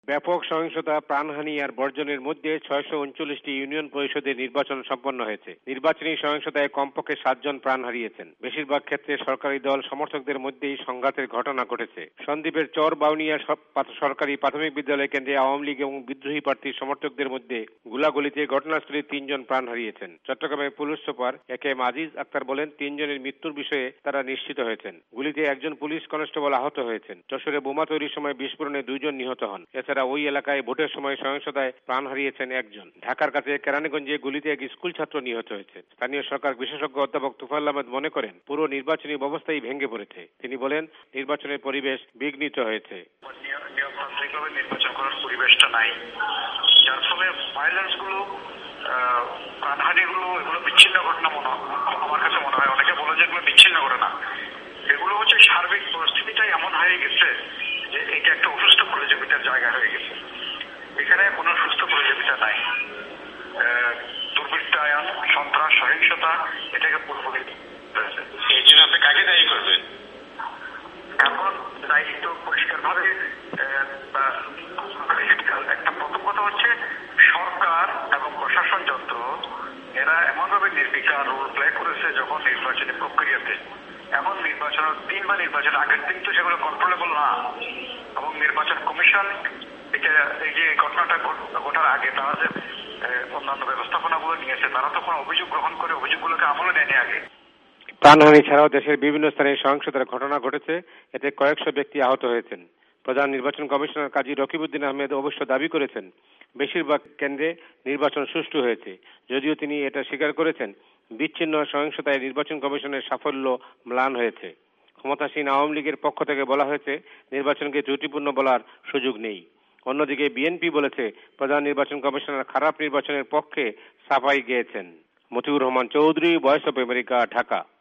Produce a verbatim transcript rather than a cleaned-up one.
ব্যাপক সহিংসতা, প্রাণহানি আর বর্জনের মধ্যে ছয়শো উনচল্লিশটি ইউনিয়ন পরিষদের নির্বাচন সম্পন্ন হয়েছে। নির্বাচনী সহিংসতায় কমপক্ষে সাতজন প্রাণ হারিয়েছেন। বেশিরভাগ ক্ষেত্রে সরকারি দল সমর্থকদের মধ্যেই সংঘাতের ঘটনা ঘটেছে। সন্দ্বীপের চর বাউনিয়া সরকারি প্রাথমিক বিদ্যালয় কেন্দ্রে আওয়ামী লীগ এবং বিদ্রোহী প্রার্থীর সমর্থকদের মধ্যে গুলাগুলিতে ঘটনাস্থলে তিনজন প্রাণ হারিয়েছেন। চট্টগ্রামের police super A K M Aziz Akhtar বলেন, তিনজনের মৃত্যুর বিষয়ে তারা নিশ্চিত হয়েছেন। গুলিতে একজন পুলিশ কনস্টেবল আহত হয়েছেন। যশোরে বোমা তৈরির সময় বিস্ফোরণে দুইজন নিহত হন। এছাড়া ওই এলাকায় ভোটের সময় সহিংসতায় প্রাণ হারিয়েছেন একজন। ঢাকার কাছে কেরানীগঞ্জে গুলিতে এক স্কুল ছাত্র নিহত হয়েছে। স্থানীয় সরকার বিশেষজ্ঞ অধ্যাপক তুফাইল আহমেদ মনে করেন, পুরো নির্বাচনী ব্যবস্থাই ভেঙে পড়েছে। তিনি বলেন, নির্বাচনের পরিবেশ বিঘ্নিত হয়েছে। নিয়মতান্ত্রিকভাবে নির্বাচন করার পরিবেশটা নাই, যার ফলে ভায়োলেন্স গুলো, প্রাণহানি গুলো, এগুলো বিচ্ছিন্ন ঘটনা মনে আমার কাছে মনে হয়। অনেকে বলে যে এগুলো বিচ্ছিন্ন ঘটনা, এগুলো হচ্ছে সার্বিক পরিস্থিতিটাই এমন হয়ে গেছে যে এটা একটা অসুস্থ প্রতিযোগিতার জায়গা হয়ে গেছে। এখানে কোন সুস্থ প্রতিযোগিতা নাই। দুর্বৃত্তায়ন, সন্ত্রাস, সহিংসতা এটাকে পুরোপুরি এই জন্য আপনি কাকে দায়ী করবেন? এখন দায়িত্ব পরিষ্কার ভাবে একটা প্রথম কথা হচ্ছে সরকার এবং প্রশাসন যন্ত্র এরা এমন ভাবে নির্বিকার রোল প্লে করেছে যখন নির্বাচনী প্রক্রিয়াতে। এখন নির্বাচনের দিন বা নির্বাচন আগের দিন তো সেগুলো কন্ট্রোলেবল না, এবং নির্বাচন কমিশন এটা এই যে ঘটনাটা ঘটার আগে তারা যে অন্যান্য ব্যবস্থাপনাগুলো নিয়েছে, তারা তো কোনো অভিযোগ গ্রহণ করে অভিযোগগুলোকে আমলে নেয়নি আগে। প্রাণহানি ছাড়াও দেশের বিভিন্ন স্থানে সহিংসতার ঘটনা ঘটেছে, এতে কয়েকশো ব্যক্তি আহত হয়েছেন। প্রধান নির্বাচন কমিশনার কাজী রকিবউদ্দিন আহমেদ অবশ্য দাবি করেছেন, বেশিরভাগ কেন্দ্রে নির্বাচন সুষ্ঠু হয়েছে। যদিও তিনি এটা স্বীকার করেছেন, বিচ্ছিন্ন সহিংসতায় নির্বাচন কমিশনের সাফল্য ম্লান হয়েছে। ক্ষমতাসীন আওয়ামী লীগের পক্ষ থেকে বলা হয়েছে, নির্বাচনকে ত্রুটিপূর্ণ বলার সুযোগ নেই। অন্যদিকে বিএনপি বলেছে, প্রধান নির্বাচন কমিশনার খারাপ নির্বাচনের পক্ষে সাফাই গেয়েছেন। Motiur Rahman Chowdhury, voice of America, Dhaka.